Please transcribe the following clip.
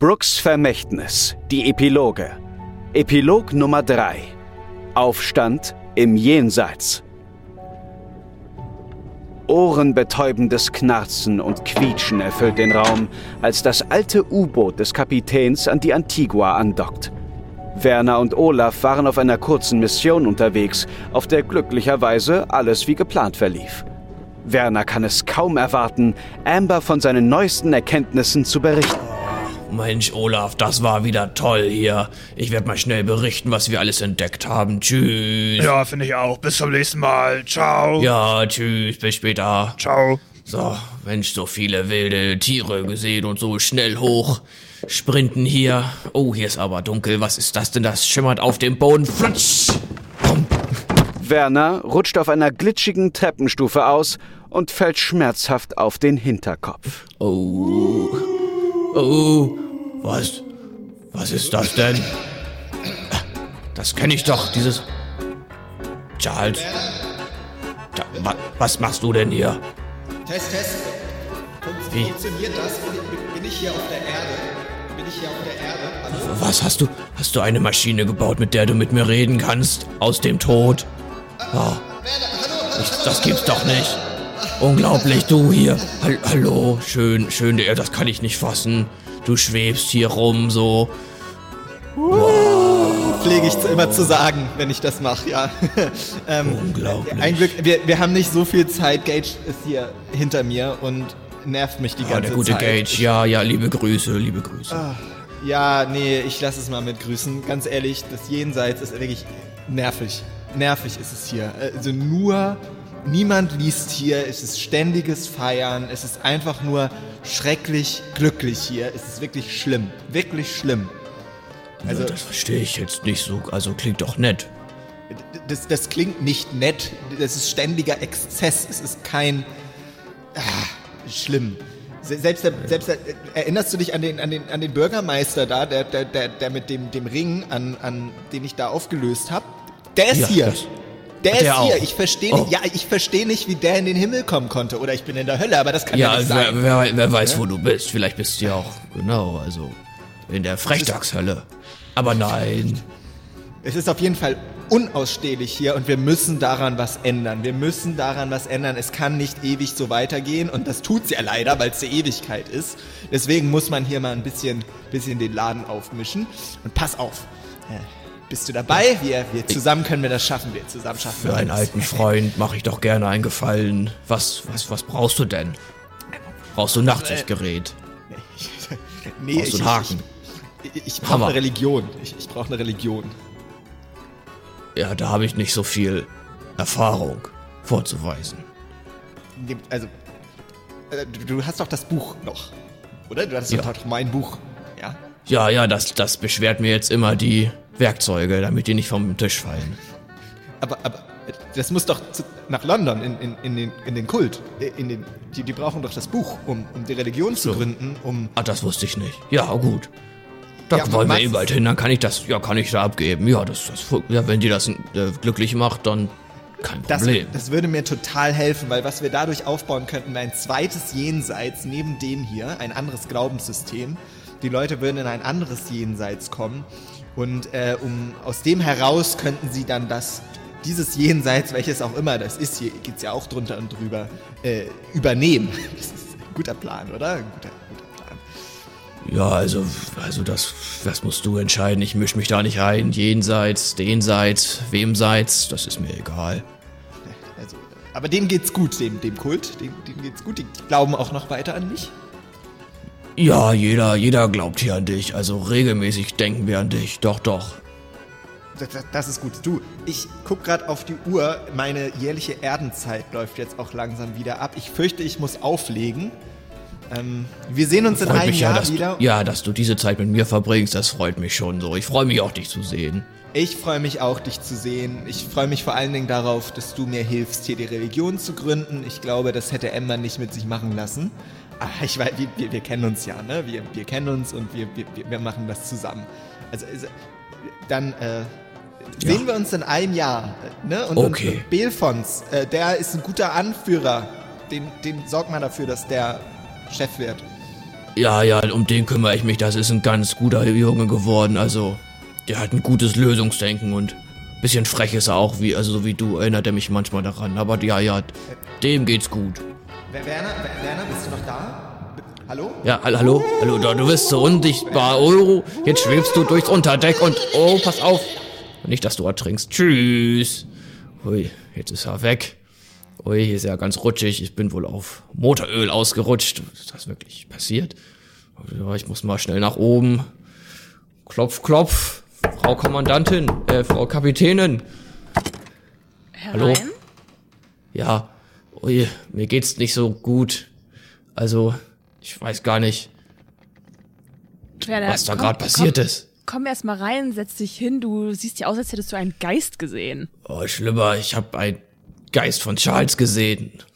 Brooks Vermächtnis, die Epiloge. Epilog Nummer 3. Aufstand im Jenseits. Ohrenbetäubendes Knarzen und Quietschen erfüllt den Raum, als das alte U-Boot des Kapitäns an die Antigua andockt. Werner und Olaf waren auf einer kurzen Mission unterwegs, auf der glücklicherweise alles wie geplant verlief. Werner kann es kaum erwarten, Amber von seinen neuesten Erkenntnissen zu berichten. Mensch, Olaf, das war wieder toll hier. Ich werde mal schnell berichten, was wir alles entdeckt haben. Tschüss. Ja, finde ich auch. Bis zum nächsten Mal. Ciao. Ja, tschüss, bis später. Ciao. So, Mensch, so viele wilde Tiere gesehen und so schnell hoch. Sprinten hier. Oh, hier ist aber dunkel. Was ist das denn? Das schimmert auf dem Boden. Flutsch. Komm. Werner rutscht auf einer glitschigen Treppenstufe aus und fällt schmerzhaft auf den Hinterkopf. Oh, was ist das denn? Das kenne ich doch, dieses... Charles, was machst du denn hier? Test. Wie? Funktioniert das? Bin ich hier auf der Erde? Hallo? Was hast du eine Maschine gebaut, mit der du mit mir reden kannst? Aus dem Tod? Oh, das gibt's doch nicht. Unglaublich, du hier. Hallo, schön, das kann ich nicht fassen. Du schwebst hier rum, so. Wow. Pflege ich immer zu sagen, wenn ich das mache, ja. Unglaublich. Ein Glück, wir haben nicht so viel Zeit. Gage ist hier hinter mir und nervt mich die ganze Zeit. Der gute Gage, ja, liebe Grüße. Ja, nee, ich lasse es mal mit Grüßen. Ganz ehrlich, das Jenseits ist wirklich nervig. Nervig ist es hier. Also niemand liest hier, es ist ständiges Feiern, es ist einfach nur schrecklich glücklich hier. Es ist wirklich schlimm. Also, das verstehe ich jetzt nicht so, also klingt doch nett. Das klingt nicht nett, das ist ständiger Exzess, es ist kein... schlimm. Selbst erinnerst du dich an den Bürgermeister da, der mit dem Ring, an den ich da aufgelöst habe? Der ist hier. Der ist hier. Ich verstehe nicht, wie der in den Himmel kommen konnte. Oder ich bin in der Hölle, aber das kann ja nicht sein. Wer weiß, wo du bist. Vielleicht bist du ja auch, in der Frechdachshölle. Aber nein. Es ist auf jeden Fall unausstehlich hier und wir müssen daran was ändern. Es kann nicht ewig so weitergehen und das tut's ja leider, weil es die Ewigkeit ist. Deswegen muss man hier mal ein bisschen den Laden aufmischen. Und pass auf. Bist du dabei? Wir zusammen können wir das schaffen. Für einen alten Freund mache ich doch gerne einen Gefallen. Was brauchst du denn? Brauchst du ein Nachtsichtgerät? Nee, brauchst du einen Haken? Ich brauche eine Religion. Ich brauche eine Religion. Ja, da habe ich nicht so viel Erfahrung vorzuweisen. Also, du hast doch das Buch noch, oder? Du hast doch mein Buch, ja? Ja, das beschwert mir jetzt immer die Werkzeuge, damit die nicht vom Tisch fallen. Aber das muss doch nach London, in den Kult. Die brauchen doch das Buch, um die Religion zu gründen, Ach, das wusste ich nicht. Ja, gut. Da wollen wir eben bald hin, dann kann ich da abgeben. Ja, wenn die das glücklich macht, dann kein Problem. Das würde mir total helfen, weil was wir dadurch aufbauen könnten, wäre ein zweites Jenseits neben dem hier, ein anderes Glaubenssystem. Die Leute würden in ein anderes Jenseits kommen und aus dem heraus könnten sie dann dieses Jenseits, welches auch immer das ist, hier geht's ja auch drunter und drüber, übernehmen. Das ist ein guter Plan, oder? Ein guter Plan. Ja, also das musst du entscheiden. Ich mische mich da nicht rein. Jenseits, denseits, wemseits, das ist mir egal. Also, aber denen geht's gut, dem Kult. Denen geht's gut. Die glauben auch noch weiter an mich. Ja, jeder glaubt hier an dich. Also regelmäßig denken wir an dich. Doch. Das ist gut. Du, ich guck gerade auf die Uhr. Meine jährliche Erdenzeit läuft jetzt auch langsam wieder ab. Ich fürchte, ich muss auflegen. Wir sehen uns in einem Jahr wieder. Ja, dass du diese Zeit mit mir verbringst, das freut mich schon so. Ich freue mich auch, dich zu sehen. Ich freue mich auch, dich zu sehen. Ich freue mich vor allen Dingen darauf, dass du mir hilfst, hier die Religion zu gründen. Ich glaube, das hätte Emma nicht mit sich machen lassen. Aber ich weiß, wir kennen uns ja, ne? Wir kennen uns und wir machen das zusammen. Also dann sehen wir uns in einem Jahr. Ne? Okay. Und Belfons, der ist ein guter Anführer. Den sorgt man dafür, dass der Chef wird. Ja, um den kümmere ich mich. Das ist ein ganz guter Junge geworden. Also, der hat ein gutes Lösungsdenken und bisschen frech ist er auch, so wie du, erinnert er mich manchmal daran. Aber ja, dem geht's gut. Werner, bist du noch da? Hallo? Ja, hallo, du bist so unsichtbar. Oh, jetzt schwebst du durchs Unterdeck und oh, pass auf. Nicht, dass du ertrinkst. Tschüss. Ui, jetzt ist er weg. Ui, hier ist er ganz rutschig. Ich bin wohl auf Motoröl ausgerutscht. Ist das wirklich passiert? Ja, ich muss mal schnell nach oben. Klopf, klopf. Frau Kommandantin, Frau Kapitänin. Herein? Hallo? Ja, ui, mir geht's nicht so gut. Also, ich weiß gar nicht, was da gerade passiert ist. Komm erst mal rein, setz dich hin. Du siehst ja aus, als hättest du einen Geist gesehen. Oh, schlimmer, ich habe einen Geist von Charles gesehen.